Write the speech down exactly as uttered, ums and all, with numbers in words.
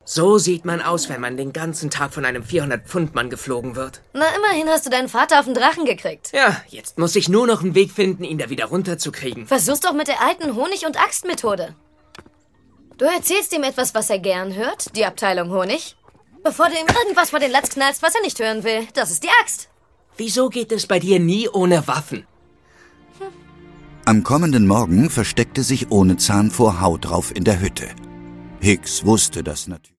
So sieht man aus, wenn man den ganzen Tag von einem vierhundert-Pfund-Mann geflogen wird. Na, immerhin hast du deinen Vater auf den Drachen gekriegt. Ja, jetzt muss ich nur noch einen Weg finden, ihn da wieder runterzukriegen. Versuch's doch mit der alten Honig- und Axtmethode. Du erzählst ihm etwas, was er gern hört, die Abteilung Honig. Bevor du ihm irgendwas vor den Latz knallst, was er nicht hören will. Das ist die Axt. Wieso geht es bei dir nie ohne Waffen? Hm. Am kommenden Morgen versteckte sich Ohne Zahn vor Hau drauf in der Hütte. Hicks wusste das natürlich.